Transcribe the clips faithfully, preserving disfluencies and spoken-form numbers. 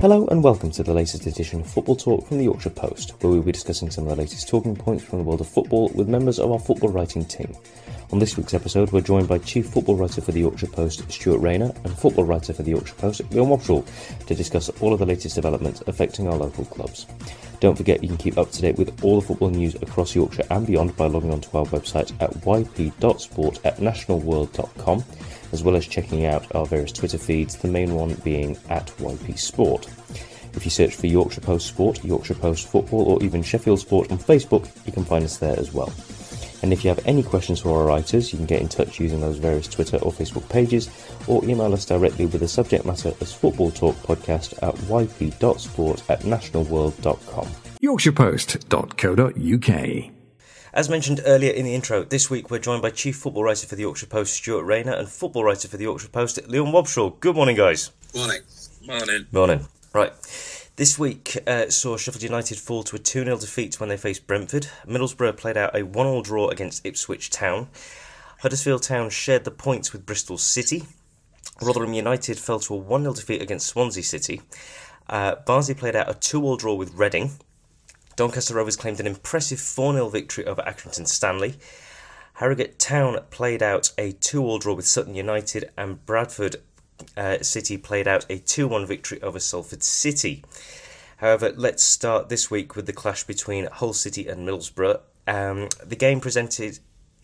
Hello and welcome to the latest edition of Football Talk from the Yorkshire Post, where we'll be discussing some of the latest talking points from the world of football with members of our football writing team. On this week's episode, we're joined by Chief Football Writer for the Yorkshire Post, Stuart Rayner, and Football Writer for the Yorkshire Post, Leon Wobschall, to discuss all of the latest developments affecting our local clubs. Don't forget you can keep up to date with all the football news across Yorkshire and beyond by logging onto our website at y p dot sport at national world dot com, as well as checking out our various Twitter feeds, the main one being at Y P Sport. If you search for Yorkshire Post Sport, Yorkshire Post Football, or even Sheffield Sport on Facebook, you can find us there as well. And if you have any questions for our writers, you can get in touch using those various Twitter or Facebook pages, or email us directly with the subject matter as Football Talk Podcast at y p dot sport at national world dot com. yorkshire post dot co dot u k. As mentioned earlier in the intro, this week we're joined by Chief Football Writer for the Yorkshire Post, Stuart Rayner, and Football Writer for the Yorkshire Post, Leon Wobschall. Good morning, guys. Morning. Morning. Morning. Right. This week uh, saw Sheffield United fall to a two nil defeat when they faced Brentford. Middlesbrough played out a one all draw against Ipswich Town. Huddersfield Town shared the points with Bristol City. Rotherham United fell to a one nil defeat against Swansea City. Uh, Barnsley played out a two all draw with Reading. Doncaster Rovers claimed an impressive four nil victory over Accrington Stanley. Harrogate Town played out a two all draw with Sutton United, and Bradford uh, City played out a two one victory over Salford City. However, let's start this week with the clash between Hull City and Middlesbrough. Um, the game presented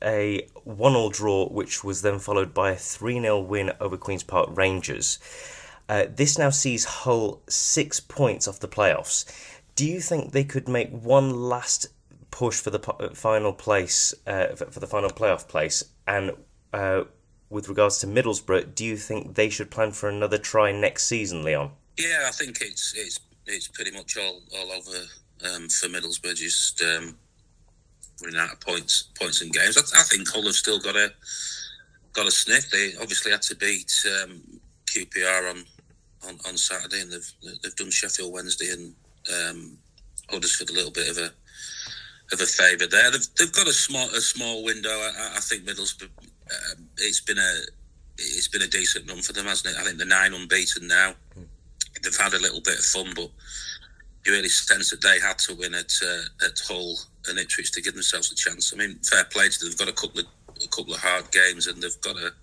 a one all draw, which was then followed by a three nil win over Queen's Park Rangers. Uh, this now sees Hull six points off the playoffs. Do you think they could make one last push for the po- final place, uh, for, for the final playoff place? And uh, with regards to Middlesbrough, do you think they should plan for another try next season, Leon? Yeah, I think it's it's it's pretty much all all over um, for Middlesbrough. Just um, running out of points points in games. I, I think Hull have still got a got a sniff. They obviously had to beat um, Q P R on, on, on Saturday, and they've they've done Sheffield Wednesday and Um, Huddersfield a little bit of a of a favour there. They've, they've got a small a small window. I, I think Middlesbrough. Um, it's been a it's been a decent run for them, hasn't it? I think they're nine unbeaten now. Mm. They've had a little bit of fun, but you really sense that they had to win at uh, at Hull and Ipswich to give themselves a chance. I mean, fair play to them. They've got a couple of a couple of hard games, and they've got a.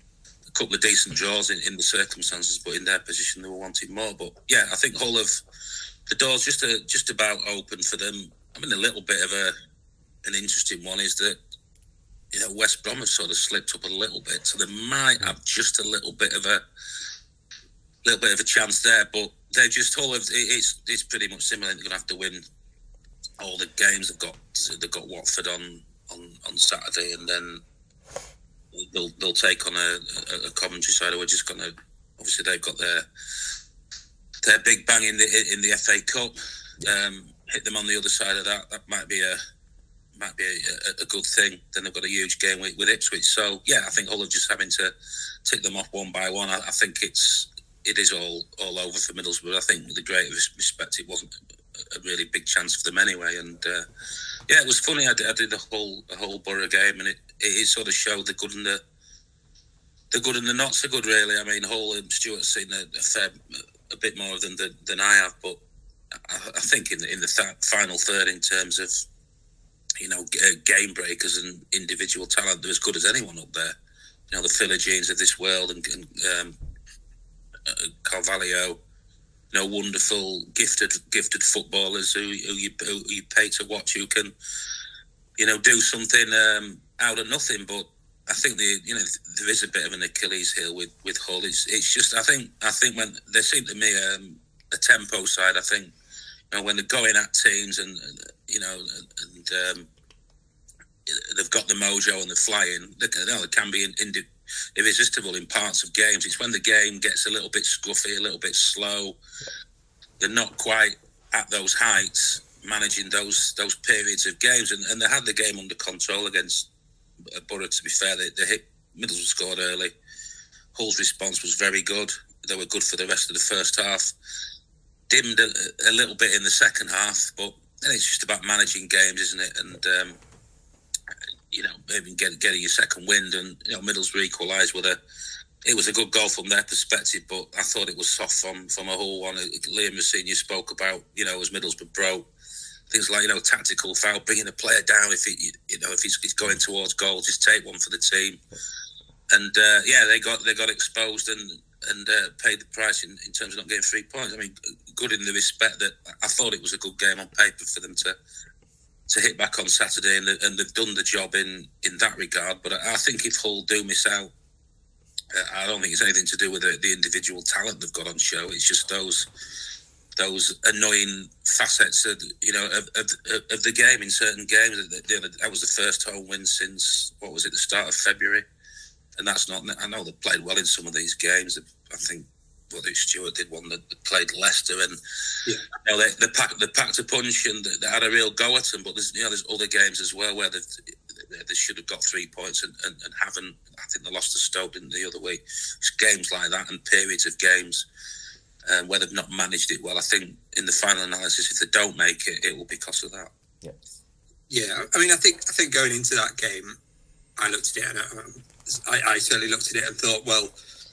A couple of decent draws in, in the circumstances, but in their position they were wanting more. But yeah, I think Hull have the doors just a, just about open for them. I mean, a little bit of a an interesting one is that you know West Brom have sort of slipped up a little bit, so they might have just a little bit of a little bit of a chance there. But they just Hull have it's it's pretty much similar. They're going to have to win all the games. They've got they've got Watford on on, on Saturday, and then. They'll they'll take on a, a, a Coventry side who are just going to obviously they've got their their big bang in the in the F A Cup. Um, hit them on the other side of that. That might be a might be a, a good thing. Then they've got a huge game with, with Ipswich. So yeah, I think Hull are just having to tick them off one by one. I, I think it's it is all all over for Middlesbrough. I think with the greatest respect, it wasn't a really big chance for them anyway. And uh, yeah, it was funny. I did, I did a whole a whole Borough game, and it, it, it sort of showed the good and the the good and the not so good. Really, I mean, Hull and Stuart's seen a, a fair a bit more than than, than I have, but I, I think in the in the th- final third, in terms of you know g- game breakers and individual talent, they're as good as anyone up there. You know, the Philogines of this world and, and um, uh, Carvalho. You know, wonderful, gifted, gifted footballers who, who, you, who you pay to watch, who can, you know, do something um, out of nothing. But I think the, you know, there is a bit of an Achilles heel with, with Hull. It's, it's just, I think, I think when they seem to me um, a tempo side. I think, you know, when they're going at teams and, you know, and um, they've got the mojo and they're flying. They, you know, they can be in, in, irresistible in parts of games. It's when the game gets a little bit scruffy, a little bit slow. They're not quite at those heights, managing those those periods of games. And, and they had the game under control against Borough, to be fair. They, they hit, Middlesbrough scored early. Hull's response was very good. They were good for the rest of the first half. Dimmed a, a little bit in the second half, but then it's just about managing games, isn't it? And, um, you know, maybe get, getting your second wind. And, you know, Middlesbrough equalised with a it was a good goal from their perspective, but I thought it was soft from from a whole one. Liam Rosenior spoke about, you know, as Middlesbrough broke, things like, you know, tactical foul, bringing a player down if he, you know, if he's, he's going towards goal, just take one for the team. And uh, yeah, they got they got exposed and and uh, paid the price in, in terms of not getting three points. I mean, good in the respect that I thought it was a good game on paper for them to to hit back on Saturday, and, and they've done the job in, in that regard. But I, I think if Hull do miss out, uh, I don't think it's anything to do with the, the individual talent they've got on show. It's just those those annoying facets of, you know, of, of, of the game in certain games. That was the first home win since, what was it, the start of February. And that's not, I know they've played well in some of these games. I think, whether it's Stuart did one that played Leicester, and yeah. you know, they, they, packed, they packed a punch and they had a real go at them. But there's, you know, there's other games as well where they, they should have got three points and, and, and haven't. I think they lost to Stoke in the other week. It's games like that and periods of games um, where they've not managed it well. I think in the final analysis, if they don't make it, it will be because of that. Yeah, yeah. I mean, I think I think going into that game, I looked at it and I, I certainly looked at it and thought, well,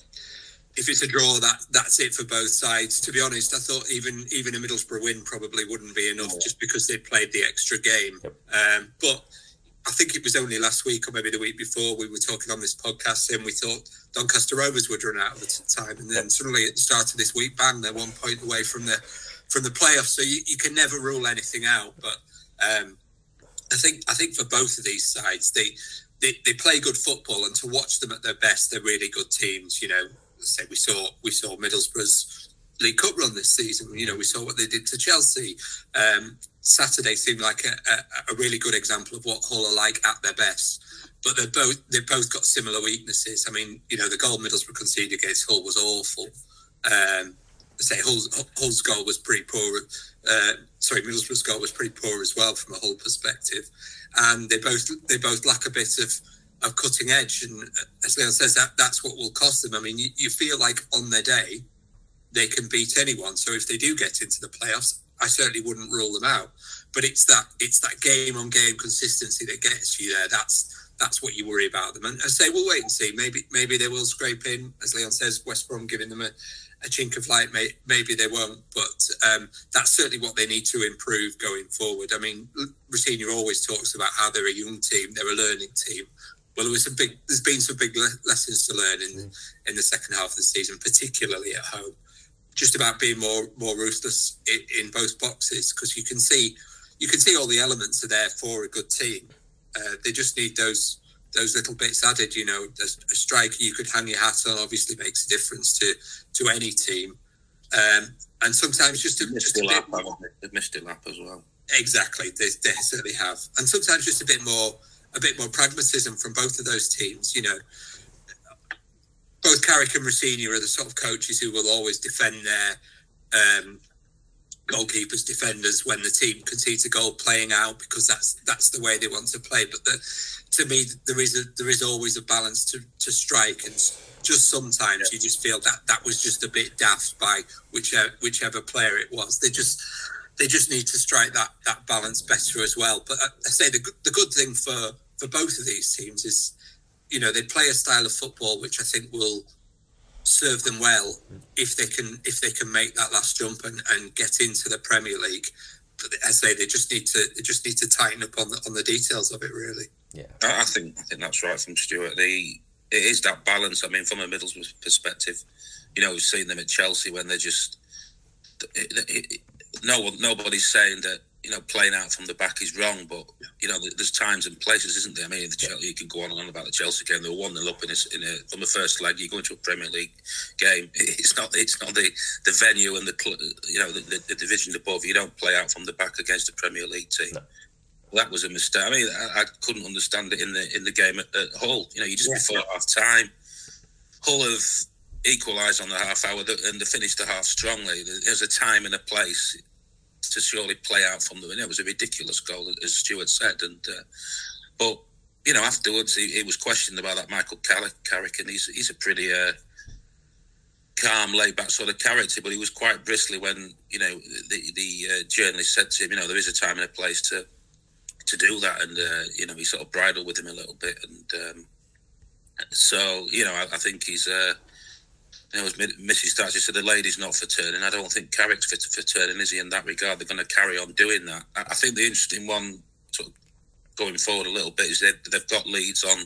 if it's a draw, that that's it for both sides. To be honest, I thought even even a Middlesbrough win probably wouldn't be enough, just because they played the extra game. Yep. Um, but I think it was only last week or maybe the week before we were talking on this podcast, and we thought Doncaster Rovers would run out of the time, and then suddenly at the start of this week, bang, they're one point away from the from the playoffs. So you, you can never rule anything out. But um, I think I think for both of these sides, they, they they play good football, and to watch them at their best, they're really good teams. You know, say we saw we saw Middlesbrough's League Cup run this season. You know, we saw what they did to Chelsea. Um, Saturday seemed like a, a, a really good example of what Hull are like at their best. But they're both they've both got similar weaknesses. I mean, you know, the goal Middlesbrough conceded against Hull was awful. Um, I say Hull's, Hull's goal was pretty poor. Uh, sorry, Middlesbrough's goal was pretty poor as well from a Hull perspective. And they both they both lack a bit of, of cutting edge. And as Leon says, that that's what will cost them. I mean, you, you feel like on their day they can beat anyone. So if they do get into the playoffs, I certainly wouldn't rule them out. But it's that it's that game on game consistency that gets you there. That's that's what you worry about them. And I say we'll wait and see. Maybe maybe they will scrape in, as Leon says, West Brom giving them a, a chink of light. May, maybe they won't. But um, that's certainly what they need to improve going forward. I mean, Rosenior always talks about how they're a young team, they're a learning team. Well, there was some big. There's been some big le- lessons to learn in mm. in the second half of the season, particularly at home. Just about being more more ruthless in, in both boxes, because you can see you can see all the elements are there for a good team. Uh, they just need those those little bits added. You know, a, a striker you could hang your hat on obviously makes a difference to to any team. Um, and sometimes just a, just a bit more. They've missed it lap as well. Exactly, they, they certainly have. And sometimes just a bit more a bit more pragmatism from both of those teams. You know. Both Carrick and Rosenior are the sort of coaches who will always defend their um, goalkeepers, defenders when the team concedes a goal, playing out, because that's that's the way they want to play. But the, to me, there is a, there is always a balance to, to strike, and just sometimes yeah. you just feel that that was just a bit daft by whichever whichever player it was. They just they just need to strike that that balance better as well. But I, I say the the good thing for for both of these teams is, you know, they play a style of football which I think will serve them well if they can if they can make that last jump and, and get into the Premier League. But as I say, they just need to they just need to tighten up on the on the details of it, really. Yeah, I think I think that's right from Stuart. The it is that balance. I mean, from a Middlesbrough perspective, you know, we've seen them at Chelsea when they're just it, it, it, no one nobody's saying that, you know, playing out from the back is wrong, but, you know, there's times and places, isn't there? I mean, the Chelsea, you can go on and on about the Chelsea game. They were one nil up in a, in a, from the first leg. You go into a Premier League game. It's not it's not the, the venue and the, you know, the, the, the division above. You don't play out from the back against a Premier League team. No. Well, that was a mistake. I mean, I, I couldn't understand it in the in the game at, at Hull. You know, you just yeah. before half time, Hull have equalised on the half hour and they finished the half strongly. There's a time and a place to surely play out from them. And it was a ridiculous goal, as Stuart said. And uh, but you know, afterwards he, he was questioned about that Michael Carrick, and he's he's a pretty uh, calm, laid-back sort of character. But he was quite bristly when, you know, the the uh, journalist said to him, you know, there is a time and a place to to do that, and uh, you know, he sort of bridled with him a little bit, and um, So, you know, I, I think he's, uh, you know, as Missy starts, he said, the lady's not for turning. I don't think Carrick's for, for turning, is he, in that regard? They're going to carry on doing that. I, I think the interesting one, sort of going forward a little bit, is that they've got Leeds on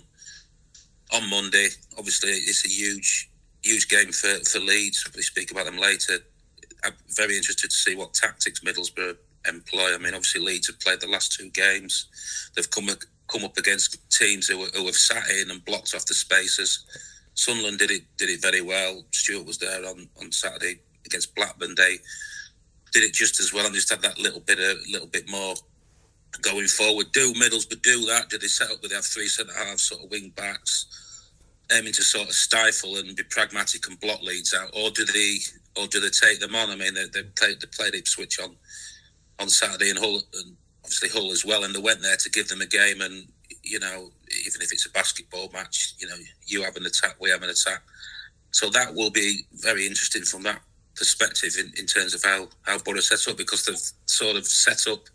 on Monday. Obviously, it's a huge, huge game for, for Leeds. We'll speak about them later. I'm very interested to see what tactics Middlesbrough employ. I mean, obviously, Leeds have played the last two games. They've come come up against teams who, who have sat in and blocked off the spaces. Sunderland did it did it very well. Stuart was there on, on Saturday against Blackburn. They did it just as well and just had that little bit a little bit more going forward. Do Middlesbrough do that? Do they set up with they have three centre halves, sort of wing backs, aiming to sort of stifle and be pragmatic and block Leeds out, or do they or do they take them on? I mean, they they played they played Ipswich on on Saturday and Hull and obviously Hull as well, and they went there to give them a game. And you know, even if it's a basketball match, you know, you have an attack, we have an attack. So that will be very interesting from that perspective in, in terms of how, how Borough set up, because they've sort of set up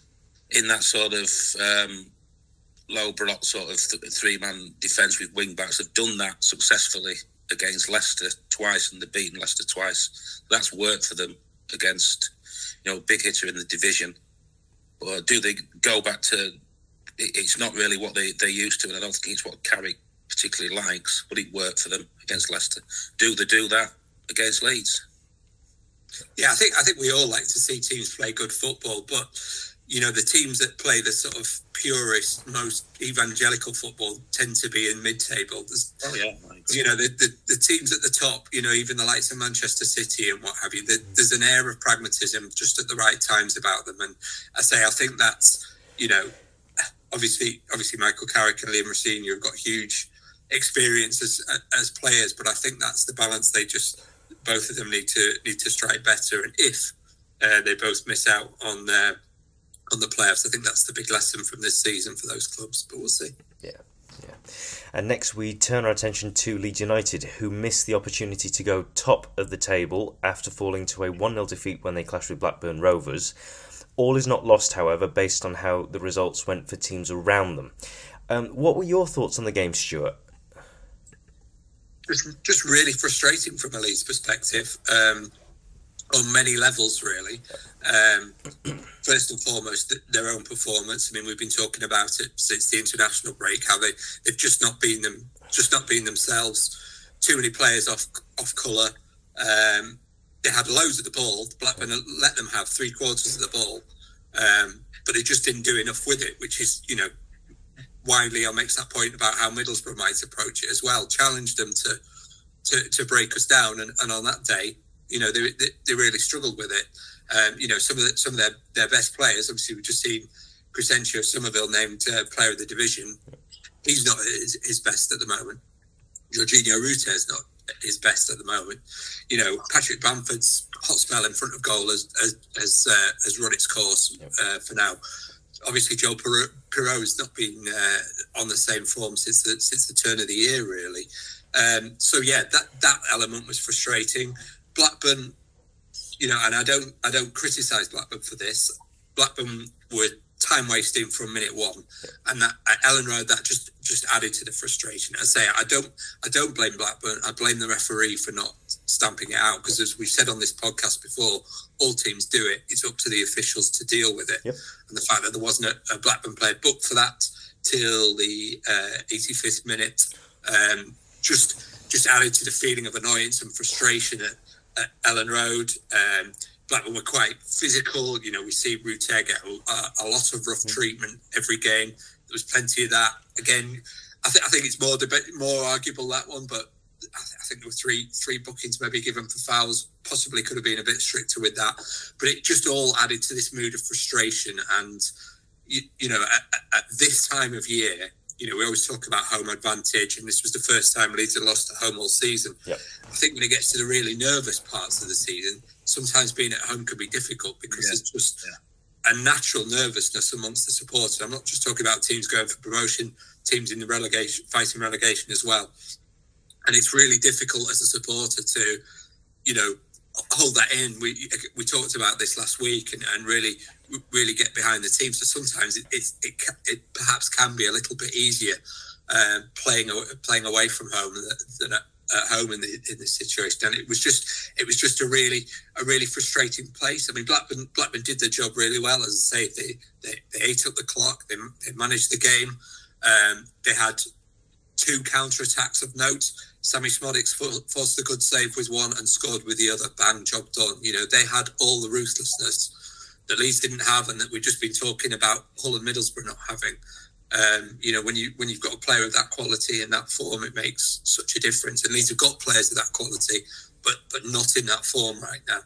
in that sort of um, low block sort of th- three-man defence with wing-backs. They've done that successfully against Leicester twice, and they've beaten Leicester twice. That's worked for them against, you know, a big hitter in the division. Or do they go back to... It's not really what they, they're used to, and I don't think it's what Carrick particularly likes, but it worked for them against Leicester. Do they do that against Leeds? Yeah, I think I think we all like to see teams play good football, but you know, the teams that play the sort of purest, most evangelical football tend to be in mid-table. There's, oh yeah, you know, the, the the teams at the top, you know, even the likes of Manchester City and what have you. The, there's an air of pragmatism just at the right times about them, and I say I think that's, you know, obviously obviously Michael Carrick and Liam Rosenior have got huge experience as as players, but I think that's the balance they just both of them need to need to strike better. And if uh, they both miss out on their on the playoffs, I think that's the big lesson from this season for those clubs, but we'll see. Yeah, yeah. And next we turn our attention to Leeds United, who missed the opportunity to go top of the table after falling to a one nil defeat when they clashed with Blackburn Rovers. All is not lost, however, based on how the results went for teams around them. Um, what were your thoughts on the game, Stuart? Just, just really frustrating from a Leeds perspective, um, on many levels, really. Um, first and foremost, their own performance. I mean, we've been talking about it since the international break, how they, they've just not been them, just not been themselves. Too many players off off colour. Um, they had loads of the ball. Blackburn let them have three quarters of the ball, um, but they just didn't do enough with it, which is, you know, why Leo makes that point about how Middlesbrough might approach it as well. Challenge them to to, to break us down, and, and on that day, you know, they, they they really struggled with it. Um, you know, some of the, some of their, their best players. Obviously, we've just seen Crescencio Somerville named uh, Player of the Division. He's not his, his best at the moment. Jorginho Rutte is not his best at the moment. You know, Patrick Bamford's hot spell in front of goal has has has, uh, has run its course uh, for now. Obviously, Joe Pirot's not been uh, on the same form since the since the turn of the year, really. Um, so yeah, that that element was frustrating. Blackburn, you know, and I don't I don't criticise Blackburn for this. Blackburn were time wasting from minute one, and that at Ellen Road that just just added to the frustration. I say I don't I don't blame Blackburn. I blame the referee for not stamping it out, because as we've said on this podcast before, all teams do it. It's up to the officials to deal with it. Yep. And the fact that there wasn't a, a Blackburn player booked for that till the uh, eighty-fifth minute um, just just added to the feeling of annoyance and frustration at, at Ellen Road. Um, Blackburn were quite physical. You know, we see Rutte get a, a lot of rough treatment every game. There was plenty of that. Again, I, th- I think it's more debate, more arguable, that one, but I, th- I think there were three three bookings maybe given for fouls. Possibly could have been a bit stricter with that. But it just all added to this mood of frustration. And, you, you know, at, at this time of year, you know, we always talk about home advantage, and this was the first time Leeds had lost at home all season. Yep. I think when it gets to the really nervous parts of the season, sometimes being at home can be difficult, because Yeah. there's just Yeah. a natural nervousness amongst the supporters. I'm not just talking about teams going for promotion, teams in the relegation, fighting relegation as well. And it's really difficult as a supporter to, you know, hold that in. We we talked about this last week, and, and really really get behind the team. So sometimes it it, it it perhaps can be a little bit easier um, playing playing away from home than at, at home in the in this situation. And it was just it was just a really a really frustrating place. I mean, Blackburn Blackburn did their job really well. As I say, they they, they ate up the clock. They, they managed the game. Um, they had two counter attacks of note. Sammy Smodics forced a good save with one and scored with the other. Bang, job done. You know, they had all the ruthlessness that Leeds didn't have, and that we've just been talking about Hull and Middlesbrough not having. Um, you know, when you when you've got a player of that quality and that form, it makes such a difference. And Leeds have got players of that quality, but but not in that form right now.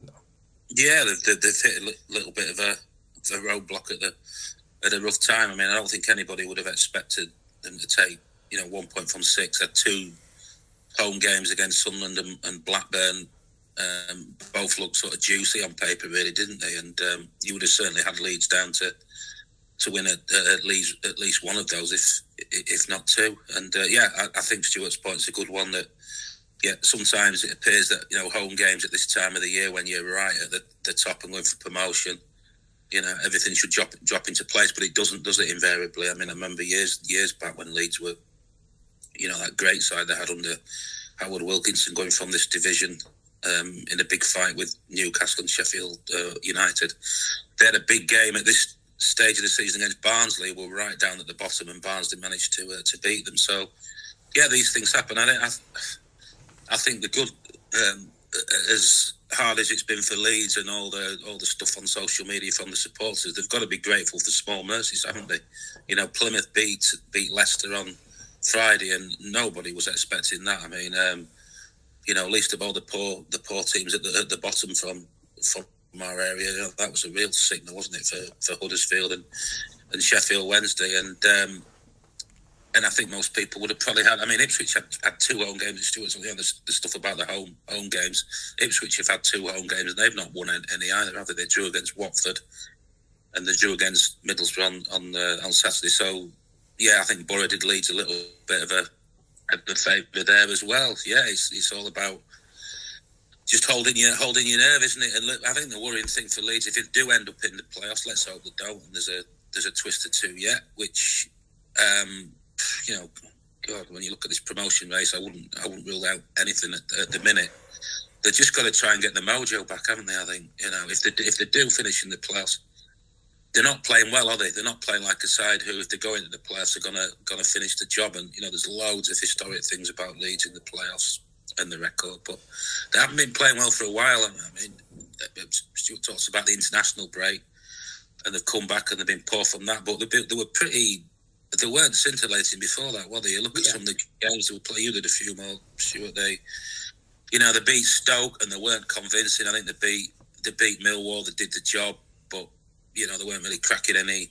Yeah, they've, they've hit a little bit of a, a roadblock at the at a rough time. I mean, I don't think anybody would have expected them to take, you know, one point from six. Had two home games against Sunderland and, and Blackburn. Um, both looked sort of juicy on paper, really, didn't they? And um, you would have certainly had Leeds down to to win at, at least at least one of those, if if not two. And uh, yeah, I, I think Stuart's point is a good one. That yeah, sometimes it appears that, you know, home games at this time of the year, when you're right at the, the top and going for promotion, you know, everything should drop drop into place, but it doesn't, does it, invariably? I mean, I remember years years back when Leeds were, you know, that great side they had under Howard Wilkinson, going from this division um, in a big fight with Newcastle and Sheffield uh, United. They had a big game at this stage of the season against Barnsley. Were right down at the bottom, and Barnsley managed to uh, to beat them. So, yeah, these things happen. I think I, I think the good, um, as hard as it's been for Leeds and all the all the stuff on social media from the supporters, they've got to be grateful for small mercies, haven't they? You know, Plymouth beat beat Leicester on Friday, and nobody was expecting that. I mean, um, you know, least of all the poor the poor teams at the at the bottom from from our area. You know, that was a real signal, wasn't it, for, for Huddersfield and, and Sheffield Wednesday, and um, and I think most people would have probably had. I mean, Ipswich had, had two home games. Stuart, you know, the, the stuff about the home home games. Ipswich have had two home games, and they've not won any either, have they? They drew against Watford, and they drew against Middlesbrough on on, uh, on Saturday. So, yeah, I think Borough did Leeds a little bit of a, a favour there as well. Yeah, it's it's all about just holding your holding your nerve, isn't it? And look, I think the worrying thing for Leeds, if it do end up in the playoffs, let's hope they don't. And there's a there's a twist or two yet, which, um, you know, God, when you look at this promotion race, I wouldn't I wouldn't rule out anything at, at the minute. They've just got to try and get the mojo back, haven't they? I think, you know, if they if they do finish in the playoffs, they're not playing well, are they? They're not playing like a side who, if they go into the playoffs, are gonna gonna finish the job. And you know, there's loads of historic things about Leeds in the playoffs and the record, but they haven't been playing well for a while. I mean, Stuart talks about the international break, and they've come back and they've been poor from that. But they, they were pretty, they weren't scintillating before that, were they? You look at yeah. some of the games they would play. You did a few more, Stuart. They, you know, they beat Stoke and they weren't convincing. I think they beat they beat Millwall. They did the job, but you know, they weren't really cracking any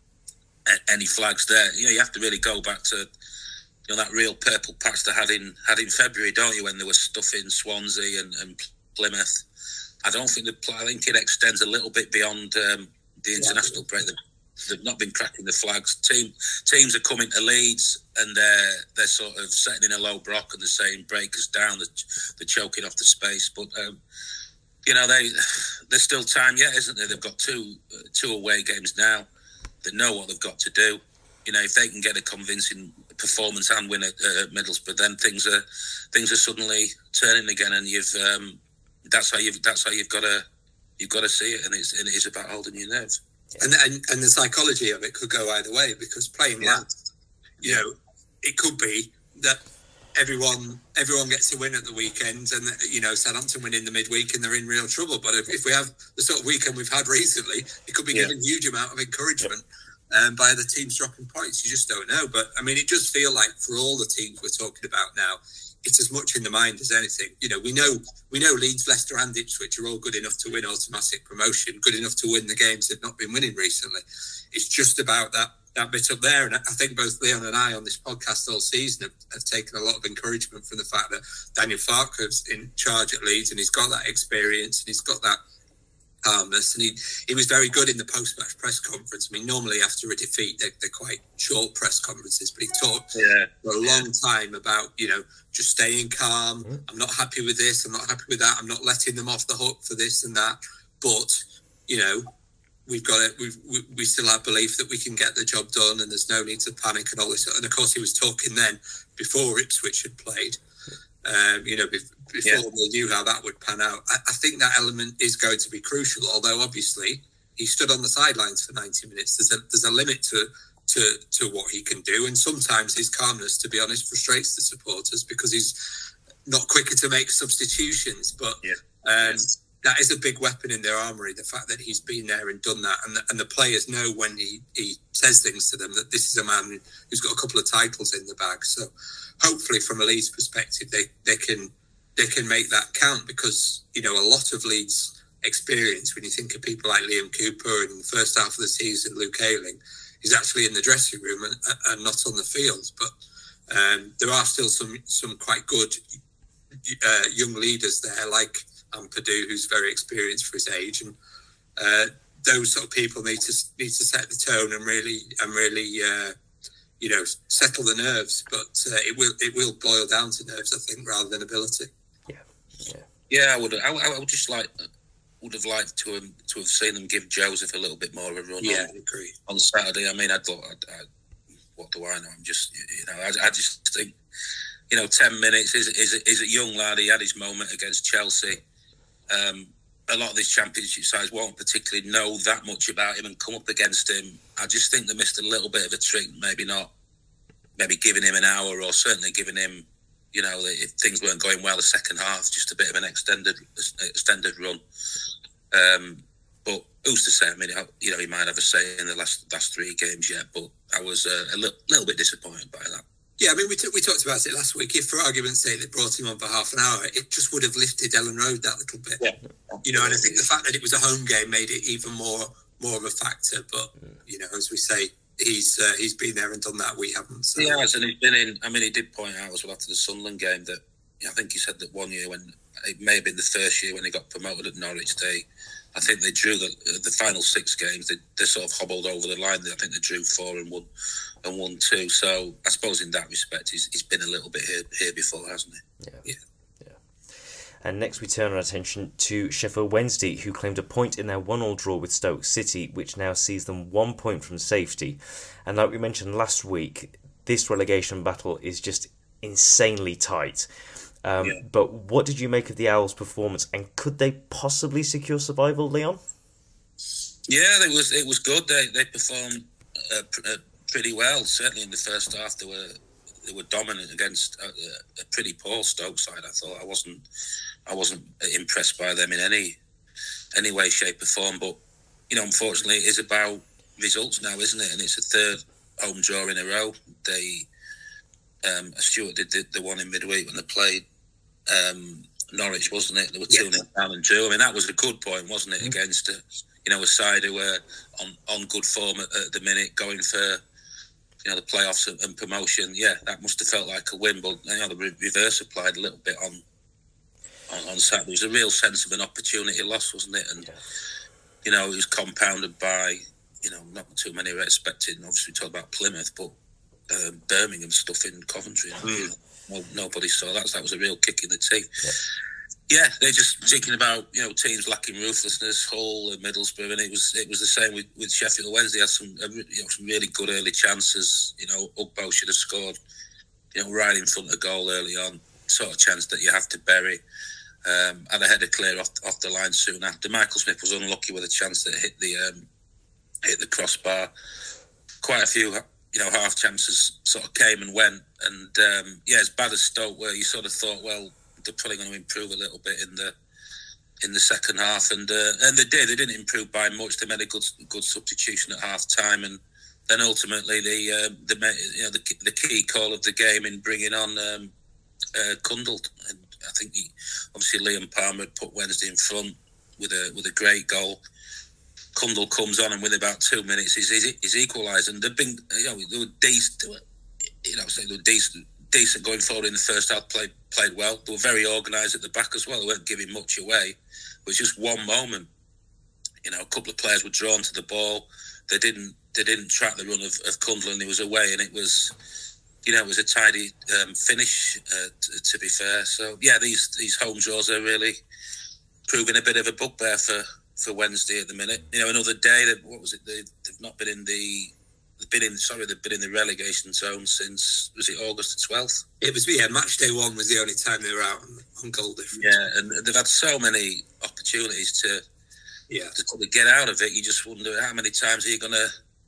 any flags there. You know, you have to really go back to, you know, that real purple patch they had in had in February, don't you? When there was stuff in Swansea and, and Plymouth. I don't think the I think it extends a little bit beyond um, the international break. They've, they've not been cracking the flags. Team teams are coming to Leeds and they're they're sort of setting in a low block and they're saying break us down. They're, they're choking off the space, but um, you know, they there's still time yet, isn't there? They've got two uh, two away games now. They know what they've got to do. You know, if they can get a convincing performance and win at, uh, at Middlesbrough, then things are things are suddenly turning again, and you've um, that's how you've that's how you've got to you've got to see it, and it's and it is about holding your nerve. And, and and the psychology of it could go either way, because playing yeah. last, you know, it could be that everyone everyone gets to win at the weekend, and you know, Southampton win in the midweek and they're in real trouble. But if, if we have the sort of weekend we've had recently, it could be yeah. given a huge amount of encouragement. Yeah. Um, by the teams dropping points. You just don't know. But, I mean, it does feel like for all the teams we're talking about now, it's as much in the mind as anything. You know, we know we know Leeds, Leicester and Ipswich are all good enough to win automatic promotion, good enough to win the games they've not been winning recently. It's just about that that bit up there. And I think both Leon and I on this podcast all season have, have taken a lot of encouragement from the fact that Daniel Farke's in charge at Leeds, and he's got that experience and he's got that calmness, and he, he was very good in the post-match press conference. I mean, normally after a defeat, they're, they're quite short press conferences, but he talked yeah. for a long yeah. time about, you know, just staying calm. Mm-hmm. I'm not happy with this. I'm not happy with that. I'm not letting them off the hook for this and that. But, you know, we've got it. We've, we we still have belief that we can get the job done, and there's no need to panic and all this. And of course, he was talking then before Ipswich had played. Um, you know, before yeah. we knew how that would pan out. I, I think that element is going to be crucial. Although obviously he stood on the sidelines for ninety minutes. There's a there's a limit to to to what he can do, and sometimes his calmness, to be honest, frustrates the supporters because he's not quicker to make substitutions. But yeah. um, yes. that is a big weapon in their armoury. The fact that he's been there and done that, and the, and the players know when he he says things to them that this is a man who's got a couple of titles in the bag. So hopefully, from a Leeds perspective, they, they can they can make that count because, you know, a lot of Leeds experience, when you think of people like Liam Cooper in the first half of the season, Luke Ayling, is actually in the dressing room and, and not on the field. But um, there are still some some quite good uh, young leaders there, like Ampadu, who's very experienced for his age, and uh, those sort of people need to need to set the tone and really and really. Uh, you know, settle the nerves, but uh, it will it will boil down to nerves, I think, rather than ability. Yeah, yeah, yeah. I would I, I would just like would have liked to have, to have seen them give Joseph a little bit more of a run. Yeah, on, I agree. On Saturday, I mean, I thought, I, I, what do I know? I'm just, you know, I, I just think, you know, ten minutes is is a, is a young lad. He had his moment against Chelsea. Um, a lot of these championship sides won't particularly know that much about him and come up against him. I just think they missed a little bit of a trick, maybe not, maybe giving him an hour or certainly giving him, you know, if things weren't going well the second half, just a bit of an extended extended run. Um, but who's to say? I mean, you know, he might have a say in the last last three games yet, but I was uh, a little, little bit disappointed by that. Yeah, I mean, we, t- we talked about it last week. If, for argument's sake, they brought him on for half an hour, it just would have lifted Ellen Road that little bit. Yeah. You know, and I think the fact that it was a home game made it even more more of a factor. But, you know, as we say, he's uh, he's been there and done that. We haven't. So. He has, and he's been in. I mean, he did point out as well after the Sunderland game that, I think he said that one year when, it may have been the first year when he got promoted at Norwich, they, I think they drew the the final six games. They, they sort of hobbled over the line. I think they drew four and one and one two. So I suppose in that respect, he's, he's been a little bit here here before, hasn't he? Yeah. yeah. yeah. And next we turn our attention to Sheffield Wednesday, who claimed a point in their one all draw with Stoke City, which now sees them one point from safety. And like we mentioned last week, this relegation battle is just insanely tight. Um, yeah. But what did you make of the Owls' performance, and could they possibly secure survival, Leon? Yeah, it was it was good. They they performed uh, pr- uh, pretty well. Certainly in the first half, they were they were dominant against a, a pretty poor Stoke side. I thought I wasn't I wasn't impressed by them in any any way, shape, or form. But you know, unfortunately, it is about results now, isn't it? And it's a third home draw in a row. They um, Stuart did the, the one in midweek when they played. Um, Norwich, wasn't it? They were two nil down and drew. I mean, that was a good point, wasn't it? Mm-hmm. Against a, you know, a side who were on, on good form at, at the minute, going for, you know, the playoffs and, and promotion. Yeah, that must have felt like a win, but you know, the re- reverse applied a little bit on, on on Saturday. There was a real sense of an opportunity loss, wasn't it? And yeah. you know, it was compounded by, you know, not too many were expected. And obviously, we talked about Plymouth, but uh, Birmingham stuff in Coventry. Mm. You know, no, nobody saw that. So that was a real kick in the teeth. Yeah. Yeah, they're just thinking about, you know, teams lacking ruthlessness, Hull and Middlesbrough, and it was it was the same with, with Sheffield Wednesday. Had some you know, some really good early chances. You know, Ugbo should have scored, you know, right in front of goal early on. Sort of chance that you have to bury. Um, had a header clear off off the line soon after. Michael Smith was unlucky with a chance that hit the um, hit the crossbar. Quite a few, you know, half chances sort of came and went, and um, yeah, as bad as Stoke were, you sort of thought, well, they're probably going to improve a little bit in the in the second half, and uh, and they did. They didn't improve by much. They made a good good substitution at half time, and then ultimately the uh, the you know the, the key call of the game in bringing on um, uh, Cundle. And I think he, obviously Liam Palmer had put Wednesday in front with a with a great goal. Cundle comes on, and within about two minutes, he's he's, he's equalised. And they've been, you know, they were decent. They were, you know, so they were decent. Decent going forward in the first half, played played well. They were very organised at the back as well. They weren't giving much away. It was just one moment. You know, a couple of players were drawn to the ball. They didn't they didn't track the run of, of Cundle, and he was away. And it was, you know, it was a tidy um, finish. Uh, to, to be fair, so yeah, these these home draws are really proving a bit of a bugbear for for Wednesday at the minute. You know, another day that what was it? They, they've not been in the. They've been in. Sorry, they've been in the relegation zone since was it August the twelfth? It was yeah. Match day one was the only time they were out on, on goal difference. Yeah, and they've had so many opportunities to. Yeah. To sort of get out of it. You just wonder how many times are you gonna.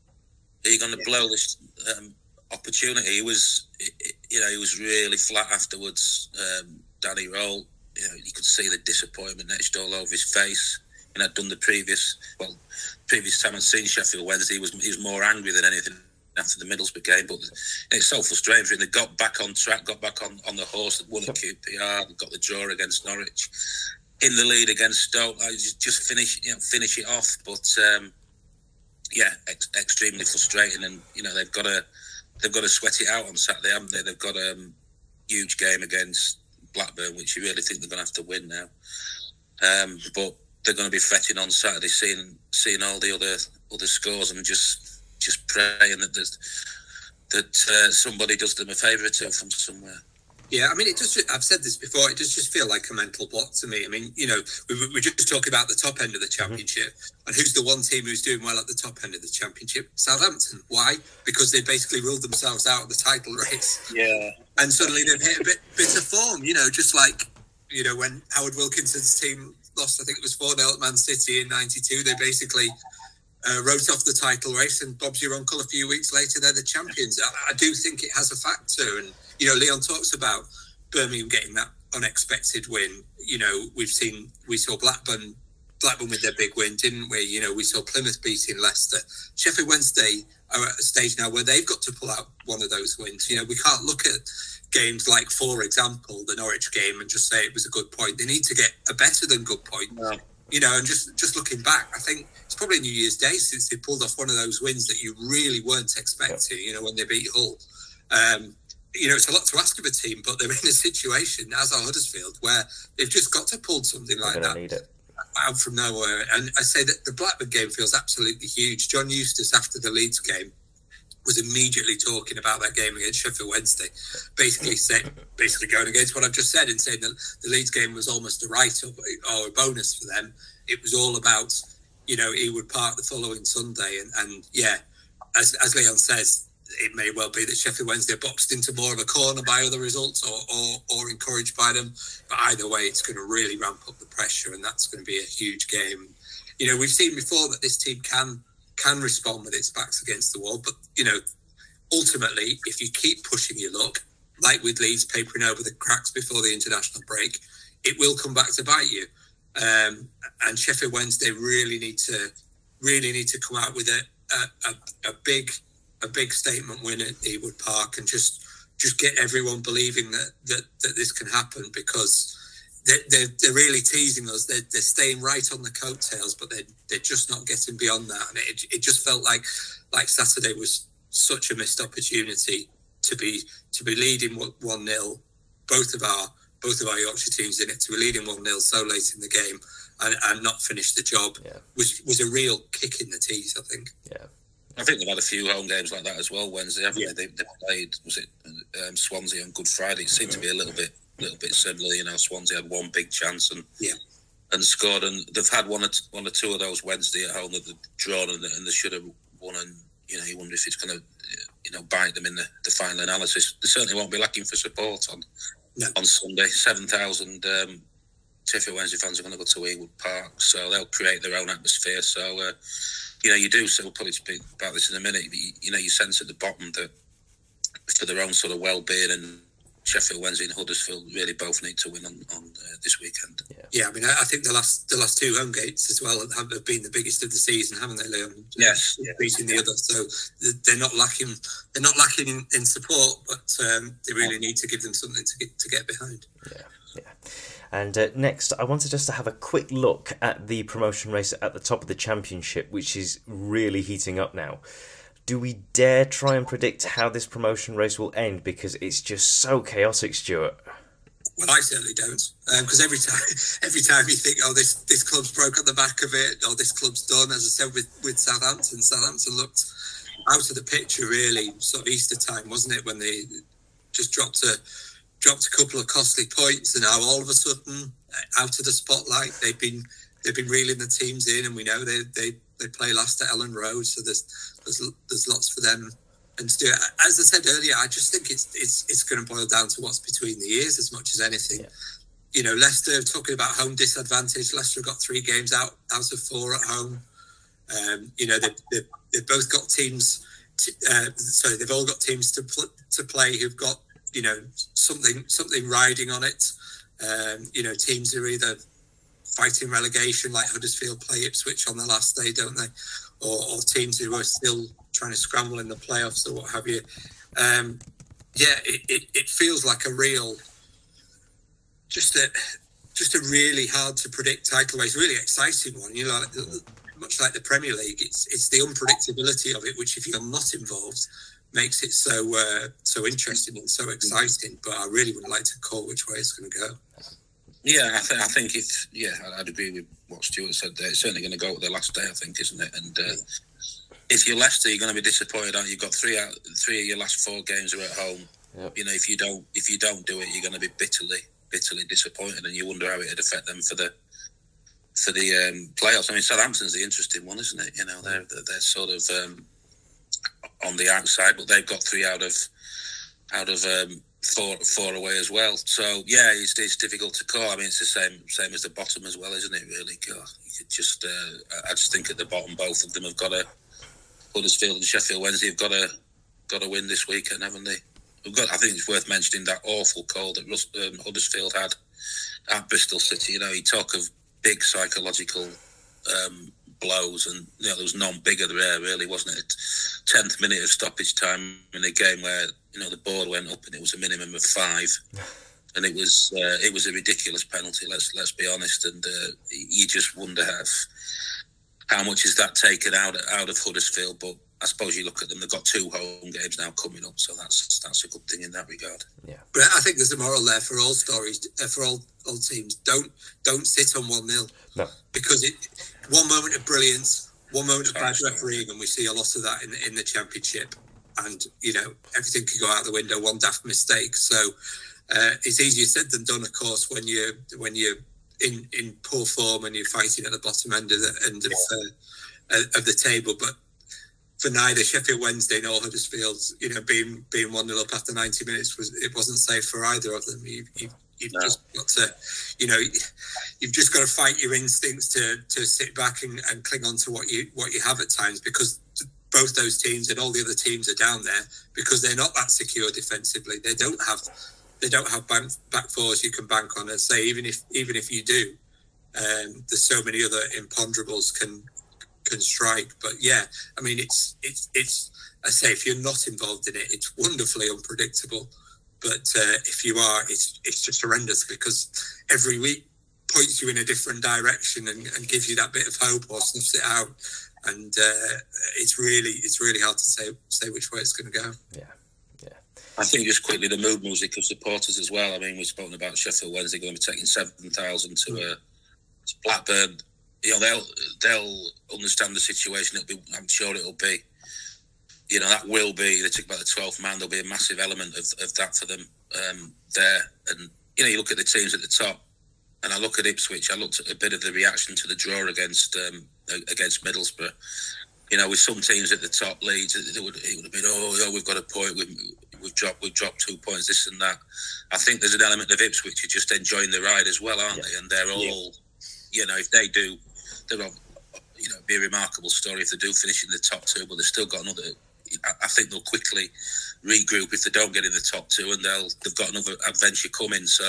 Are you gonna yeah. blow this um, opportunity? He was, you know, he was really flat afterwards. Um, Danny Roll. You know, you could see the disappointment etched all over his face. And I'd done the previous, well, previous time I'd seen Sheffield Wednesday, he was he was more angry than anything after the Middlesbrough game. But it's so frustrating for him. They got back on track, got back on, on the horse, that won at Q P R, got the draw against Norwich, in the lead against Stoke. I just, just finish, you know, finish it off. But um, yeah, ex- extremely frustrating. And you know they've got to they've got to sweat it out on Saturday, haven't they? They've got a um, huge game against Blackburn, which you really think they're going to have to win now. Um, but they're going to be fretting on Saturday, seeing seeing all the other other scores, and just just praying that there's, that uh, somebody does them a favour or two from somewhere. Yeah, I mean, it just, I've said this before, it does just feel like a mental block to me. I mean, you know, we we're just talking about the top end of the Championship, mm-hmm. and who's the one team who's doing well at the top end of the Championship? Southampton. Why? Because they basically ruled themselves out of the title race. Yeah. And suddenly they've hit a bit, bit of form, you know, just like, you know, when Howard Wilkinson's team lost, I think it was four nil at Man City in ninety-two, they basically uh, wrote off the title race, and Bob's your uncle a few weeks later, they're the champions. I, I do think it has a factor, and, you know, Leon talks about Birmingham getting that unexpected win. You know, we've seen, we saw Blackburn, Blackburn with their big win, didn't we? You know, we saw Plymouth beating Leicester. Sheffield Wednesday are at a stage now where they've got to pull out one of those wins. You know, we can't look at games like, for example, the Norwich game and just say it was a good point. They need to get a better than good point. Yeah. You know, and just, just looking back, I think it's probably New Year's Day since they pulled off one of those wins that you really weren't expecting, yeah. you know, when they beat Hull. Um, you know, it's a lot to ask of a team, but they're in a situation, as are Huddersfield, where they've just got to pull something like that need it. out from nowhere. And I say that the Blackburn game feels absolutely huge. John Eustace, after the Leeds game, was immediately talking about that game against Sheffield Wednesday, basically saying, basically going against what I've just said and saying that the Leeds game was almost a write-up or a bonus for them. It was all about, you know, Ewood Park the following Sunday. And, and yeah, as, as Leon says, it may well be that Sheffield Wednesday are boxed into more of a corner by other results or, or, or encouraged by them. But either way, it's going to really ramp up the pressure, and that's going to be a huge game. You know, we've seen before that this team can can respond with its backs against the wall. But, you know, ultimately, if you keep pushing your luck, like with Leeds papering over the cracks before the international break, it will come back to bite you. Um, and Sheffield Wednesday really need to really need to come out with a a, a, a big a big statement win at Ewood Park and just just get everyone believing that that, that this can happen, because they're, they're, they're really teasing us. They're, they're staying right on the coattails, but they're, they're just not getting beyond that. And it, it just felt like like Saturday was such a missed opportunity to be to be leading one nil, both of our both of our Yorkshire teams in it, to be leading one nil so late in the game and, and not finish the job yeah. was was a real kick in the teeth, I think. Yeah. I think they've had a few home games like that as well Wednesday, haven't yeah. they? They, they played, was it um, Swansea on Good Friday? It seemed to be a little bit little bit similar. You know, Swansea had one big chance and yeah. and scored, and they've had one or, t- one or two of those Wednesday at home that they've drawn and, and they should have won. And you know, you wonder if it's going to, you know, bite them in the, the final analysis. They certainly won't be lacking for support on no. on Sunday. Seven thousand um, Sheffield Wednesday fans are going to go to Ewood Park, so they'll create their own atmosphere. So. Uh, You know, you do, so we'll probably speak about this in a minute, but you, you know, you sense at the bottom that for their own sort of well-being, and Sheffield Wednesday and Huddersfield really both need to win on, on uh, this weekend. Yeah, yeah. I mean, I think the last the last two home games as well have, have been the biggest of the season, haven't they, Leon? Yes, uh, beating the other, so they're not lacking. They're not lacking in, in support, but um, they really need to give them something to get to get behind. Yeah, yeah. And uh, next, I wanted just to have a quick look at the promotion race at the top of the Championship, which is really heating up now. Do we dare try and predict how this promotion race will end? Because it's just so chaotic, Stuart. Well, I certainly don't, because um, every time, every time you think, oh, this this club's broke on the back of it, or this club's done. As I said with, with Southampton, Southampton looked out of the picture really, sort of Easter time, wasn't it, when they just dropped a. dropped a couple of costly points, and now all of a sudden, out of the spotlight, they've been they've been reeling the teams in, and we know they they, they play last at Ellen Road, so there's there's there's lots for them. And to do it, as I said earlier, I just think it's it's it's going to boil down to what's between the ears as much as anything. Yeah. You know, Leicester, talking about home disadvantage, Leicester have got three games out out of four at home. Um, you know, they've, they've, they've both got teams, to, uh, sorry, they've all got teams to pl- to play who've got, you know, something something riding on it. Um, you know, teams who are either fighting relegation, like Huddersfield play Ipswich on the last day, don't they? Or, or teams who are still trying to scramble in the playoffs or what have you. Um, yeah, it, it, it feels like a real, just a just a really hard to predict title race, really exciting one. You know, like, much like the Premier League, it's it's the unpredictability of it, which if you're not involved, makes it so uh, so interesting and so exciting. But I really would like to call which way it's going to go. Yeah, I, th- I think it's, yeah, I'd agree with what Stuart said there. It's certainly going to go to the last day, I think, isn't it? And uh, if you're Leicester, you're going to be disappointed, aren't you? You've got three out, three of your last four games are at home. Yep. You know, if you don't if you don't do it, you're going to be bitterly, bitterly disappointed, and you wonder how it'd affect them for the for the um, playoffs. I mean, Southampton's the interesting one, isn't it? You know, they're they're sort of um, on the outside, but they've got three out of out of um, four four away as well. So yeah, it's, it's difficult to call. I mean, it's the same same as the bottom as well, isn't it? Really, God, you could just uh, I just think at the bottom, both of them have got to, Huddersfield and Sheffield Wednesday have got to got to win this weekend, haven't they? We've got. I think it's worth mentioning that awful call that Rus- um, Huddersfield had at Bristol City. You know, you talk of big psychological um, blows, and you know there was none bigger there, really, wasn't it? Tenth minute of stoppage time in a game where you know the board went up and it was a minimum of five, and it was uh, it was a ridiculous penalty. Let's let's be honest, and uh, you just wonder how how much is that taken out out of Huddersfield, but. I suppose you look at them; they've got two home games now coming up, so that's that's a good thing in that regard. Yeah, but I think there's a moral there for all stories, uh, for all all teams. Don't don't sit on one nil, no, because it one moment of brilliance, one moment of bad refereeing, and we see a lot of that in in the Championship. And you know everything could go out the window, one daft mistake. So uh, it's easier said than done, of course, when you when you're in, in poor form and you're fighting at the bottom end of the end of uh, of the table, but. For neither Sheffield Wednesday nor Huddersfield, you know, being being one nil up after ninety minutes was it wasn't safe for either of them. You, you, you've no. just got to, you know, you've just got to fight your instincts to to sit back and, and cling on to what you what you have at times, because both those teams and all the other teams are down there because they're not that secure defensively. They don't have they don't have back, back fours you can bank on. And say even if even if you do, um, there's so many other imponderables can. can strike. But yeah, I mean it's it's it's I say if you're not involved in it, it's wonderfully unpredictable, but uh, if you are, it's it's just horrendous, because every week points you in a different direction and, and gives you that bit of hope or snuffs it out, and uh, it's really it's really hard to say say which way it's going to go. Yeah yeah I think just quickly the mood music of supporters as well. I mean, we've spoken about Sheffield Wednesday going to be taking seven thousand to, uh, to Blackburn. You know, they'll they'll understand the situation. It'll be, I'm sure it'll be, you know, that will be. They talk about the twelfth man. There'll be a massive element of, of that for them um, there. And you know, you look at the teams at the top, and I look at Ipswich. I looked at a bit of the reaction to the draw against um, against Middlesbrough. You know, with some teams at the top, Leeds, it would it would have been, oh, yeah, we've got a point. We've we've dropped we've dropped two points, this and that. I think there's an element of Ipswich who are just enjoying the ride as well, aren't yeah. they? And they're all, yeah. you know, if they do. They're, you know, it'd be a remarkable story if they do finish in the top two, but they've still got another. I think they'll quickly regroup if they don't get in the top two, and they'll they've got another adventure coming. So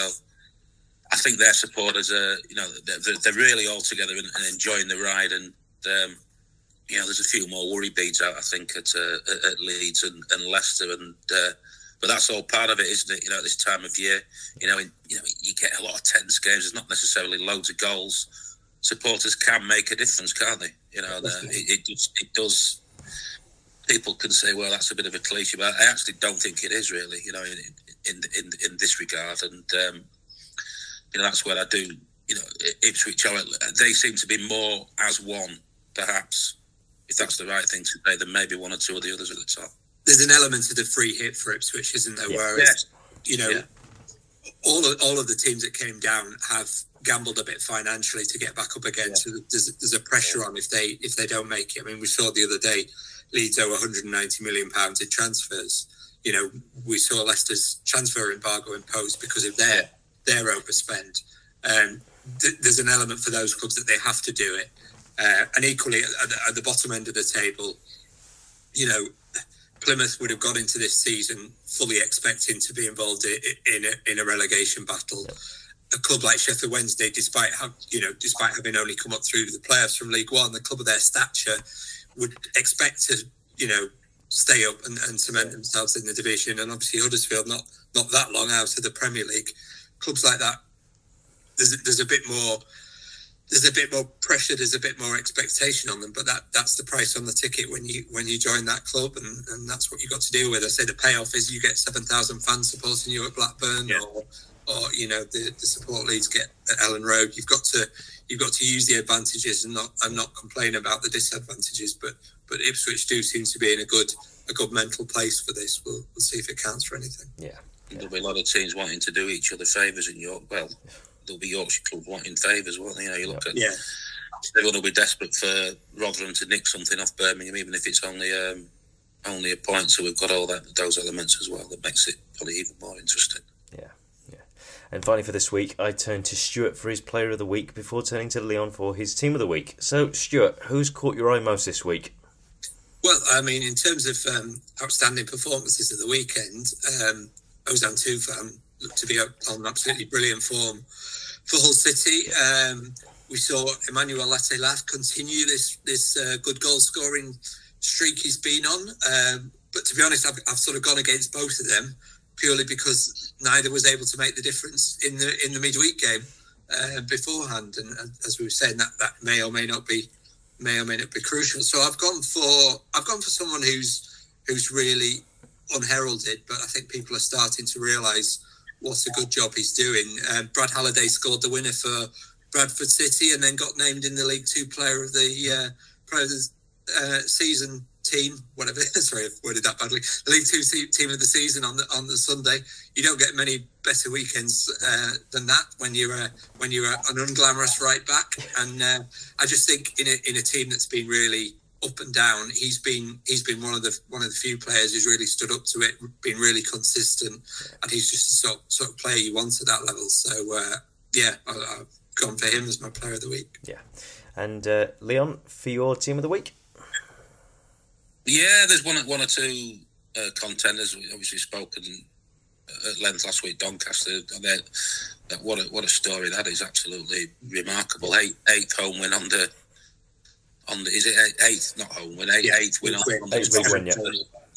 I think their supporters are, you know, they're, they're really all together and, and enjoying the ride. And um, you know, there's a few more worry beads out, I think, at uh, at Leeds and, and Leicester, and uh, but that's all part of it, isn't it? You know, at this time of year, you know, in, you know, you get a lot of tense games. There's not necessarily loads of goals. Supporters can make a difference, can't they? You know, the, it, it, it does. People can say, "Well, that's a bit of a cliche," but I actually don't think it is really. You know, in in in, in this regard, and um, you know, that's where I do. You know, Ipswich, they seem to be more as one, perhaps, if that's the right thing to say, than maybe one or two of the others at the top. There's an element of the free hit for Ipswich, isn't there? Yeah. Whereas, yeah. you know. Yeah. all of, all of the teams that came down have gambled a bit financially to get back up again. Yeah. So there's, there's a pressure on if they if they don't make it. I mean, we saw the other day Leeds owe one hundred ninety million pounds in transfers. You know, we saw Leicester's transfer embargo imposed because of their their overspend. Um, th- there's an element for those clubs that they have to do it. Uh, and equally, at the, at the bottom end of the table, you know, Plymouth would have got into this season fully expecting to be involved in, in, a, in a relegation battle. Yep. A club like Sheffield Wednesday, despite have, you know, despite having only come up through the playoffs from League One, the club of their stature would expect to, you know, stay up and, and cement themselves in the division. And obviously Huddersfield, not not that long out of the Premier League. Clubs like that, there's there's a bit more there's a bit more pressure, there's a bit more expectation on them. But that that's the price on the ticket when you when you join that club, and, and that's what you got to deal with. I say the payoff is you get seven thousand fans supporting you at Blackburn, yeah. or or you know the, the support Leeds get at Ellen Road. You've got to you've got to use the advantages and not and not complain about the disadvantages. But but Ipswich do seem to be in a good a good mental place for this. We'll we'll see if it counts for anything. Yeah, yeah. There'll be a lot of teams wanting to do each other favours in York. Well, there'll be Yorkshire clubs wanting favours, won't they? You know, you look yeah. at yeah. Everyone will be desperate for Rotherham to nick something off Birmingham, even if it's only um, only a point. So we've got all that those elements as well that makes it probably even more interesting. Yeah, yeah. And finally for this week, I turn to Stuart for his Player of the Week before turning to Leon for his Team of the Week. So, Stuart, who's caught your eye most this week? Well, I mean, in terms of um, outstanding performances at the weekend, um, Ozan Tufan looked to be on absolutely brilliant form for Hull City. Um, we saw Emmanuel Lattelaf continue this this uh, good goal scoring streak he's been on. Um, but to be honest, I've, I've sort of gone against both of them purely because neither was able to make the difference in the in the midweek game uh, beforehand. And, and as we were saying, that, that may or may not be. may or may not be crucial. So I've gone for I've gone for someone who's who's really unheralded, but I think people are starting to realise what a good job he's doing. Uh, Brad Halliday scored the winner for Bradford City and then got named in the League Two Player of the uh, Player of the uh, Season team, whatever. Sorry, I've worded that badly. The League Two team of the season on the on the Sunday. You don't get many better weekends uh, than that when you're uh, when you're an unglamorous right back. And uh, I just think in a in a team that's been really up and down, he's been he's been one of the one of the few players who's really stood up to it, been really consistent, and he's just the sort sort of player you want at that level. So uh, yeah, I, I've gone for him as my Player of the Week. Yeah, and uh, Leon, for your Team of the Week. Yeah, there's one one or two uh, contenders. We obviously spoken at length last week. Doncaster, that, that what a what a story that is! Absolutely remarkable. Eight, eighth home win on the on the is it eighth not home win eight, yeah, eighth win on, on the eighth win, yeah.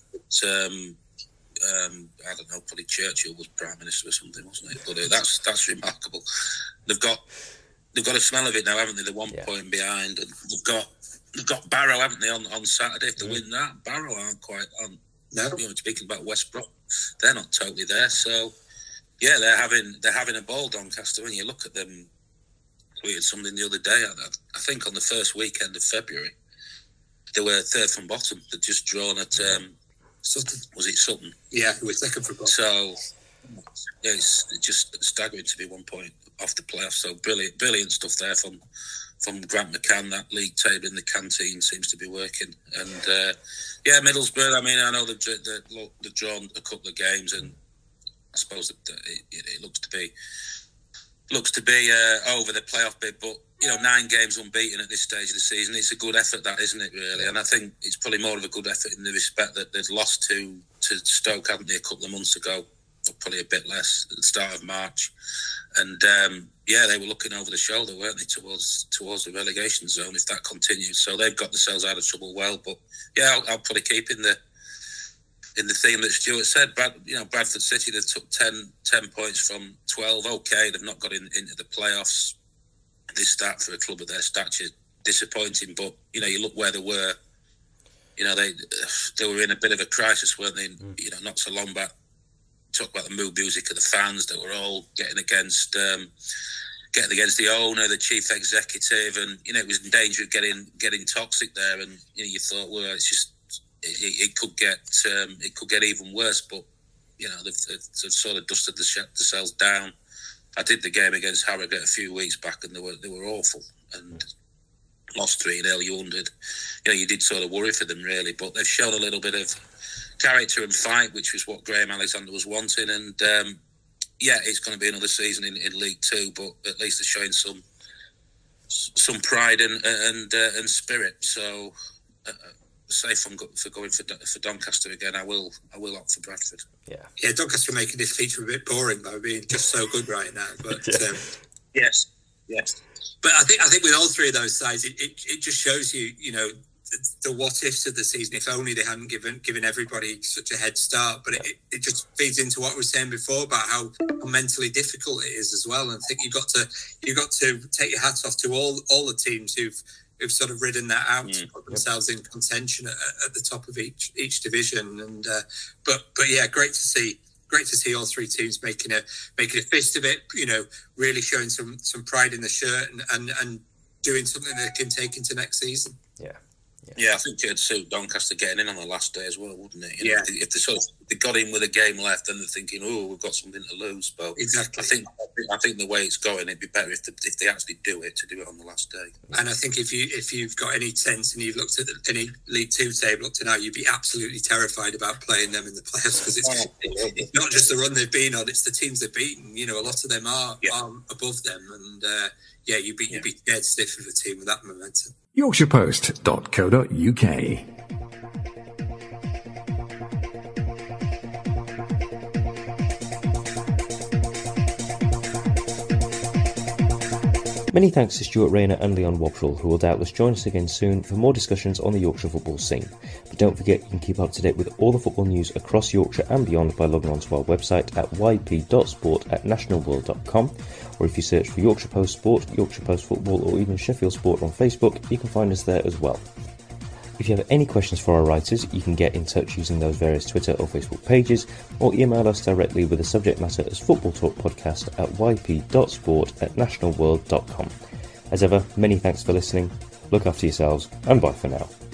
Um, um, I don't know, probably Churchill was Prime Minister or something, wasn't it? But uh, that's that's remarkable. They've got they've got a smell of it now, haven't they? They're one yeah. point behind, and they've got. They've got Barrow, haven't they, on, on Saturday? If they mm. win that, Barrow aren't quite on. No. You know, speaking about West Brom, they're not totally there. So, yeah, they're having they're having a ball, Doncaster. When you look at them, tweeted something the other day. I, I think on the first weekend of February, they were third from bottom. They'd just drawn at um, Sutton. Was it Sutton? Yeah, who was second from bottom. So, yeah, it's just staggering to be one point off the playoffs. So brilliant, brilliant stuff there from. From Grant McCann. That league table in the canteen seems to be working. And uh, yeah, Middlesbrough, I mean, I know they've, they've, they've drawn a couple of games, and I suppose that it, it looks to be looks to be uh, over the playoff bit. But you know, nine games unbeaten at this stage of the season, it's a good effort, that, isn't it, really? And I think it's probably more of a good effort in the respect that they'd lost to to Stoke, haven't they, a couple of months ago, or probably a bit less at the start of March. And um, yeah, they were looking over the shoulder, weren't they, towards towards the relegation zone if that continues. So they've got themselves out of trouble well. But yeah, I'll, I'll probably keep in the in the theme that Stuart said. Brad, you know, Bradford City, they took ten, ten points from twelve. Okay, they've not got in, into the playoffs. This start for a club of their stature, disappointing. But you know, you look where they were. You know, they they were in a bit of a crisis, weren't they? Mm. You know, not so long back. Talk about the mood music of the fans that were all getting against um, getting against the owner, the chief executive, and you know it was in danger of getting getting toxic there. And you know you thought, well, it's just it, it could get um, it could get even worse. But you know, they've, they've sort of dusted the themselves down. I did the game against Harrogate a few weeks back, and they were they were awful and lost three nil. You wondered, you know, you did sort of worry for them really, but they've shown a little bit of character and fight, which was what Graham Alexander was wanting. And um, yeah, it's going to be another season in, in League Two, but at least they're showing some some pride and and uh, and spirit. So. Uh, Safe from go- for going for for Doncaster again. I will I will opt for Bradford. Yeah, yeah. Doncaster making this feature a bit boring by being just so good right now. But yeah. um, yes, yes. But I think I think with all three of those sides, it, it, it just shows you, you know, the, the what ifs of the season. If only they hadn't given given everybody such a head start. But it, it just feeds into what we were saying before about how mentally difficult it is as well. And I think you've got to you've got to take your hats off to all all the teams who've. who've sort of ridden that out mm. to put themselves in contention at, at the top of each each division. And uh, but but yeah, great to see, great to see all three teams making a making a fist of it. You know, really showing some some pride in the shirt and and, and doing something they can take into next season. Yeah. Yeah, I think it'd suit Doncaster getting in on the last day as well, wouldn't it? You know, yeah. If they, if they sort of if they got in with a game left, then they're thinking, "Oh, we've got something to lose." But exactly, I think I think the way it's going, it'd be better if they, if they actually do it to do it on the last day. And I think if you if you've got any sense and you've looked at the, any League Two table up to now, you'd be absolutely terrified about playing them in the playoffs because it's, oh, it's not just the run they've been on; it's the teams they've beaten. You know, a lot of them are, yeah. are above them, and uh, yeah, you'd be you'd be dead stiff of a team with that momentum. Yorkshire Post dot co dot U K. Many thanks to Stuart Rayner and Leon Wobschall, who will doubtless join us again soon for more discussions on the Yorkshire football scene. But don't forget, you can keep up to date with all the football news across Yorkshire and beyond by logging on to our website at y p dot sport at national world dot com, or if you search for Yorkshire Post Sport, Yorkshire Post Football, or even Sheffield Sport on Facebook, you can find us there as well. If you have any questions for our writers, you can get in touch using those various Twitter or Facebook pages, or email us directly with the subject matter as Football Talk Podcast at y p dot sport at national world dot com. As ever, many thanks for listening, look after yourselves, and bye for now.